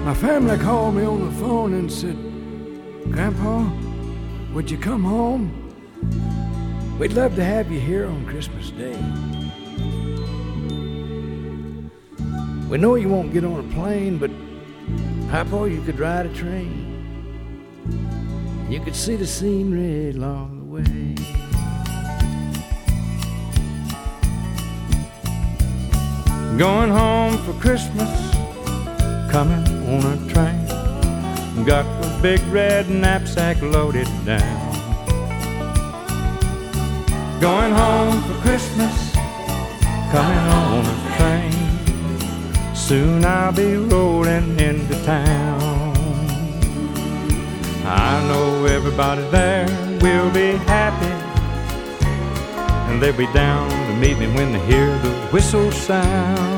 My family called me on the phone and said, "Grandpa, would you come home? We'd love to have you here on Christmas Day. We know you won't get on a plane, but Papa, you could ride a train. You could see the scenery along the way." Going home for Christmas, coming on a train. Got the big red knapsack loaded down. Going home for Christmas, coming on a train. Soon I'll be rolling into town. I know everybody there will be happy, and they'll be down to meet me when they hear the whistle sound.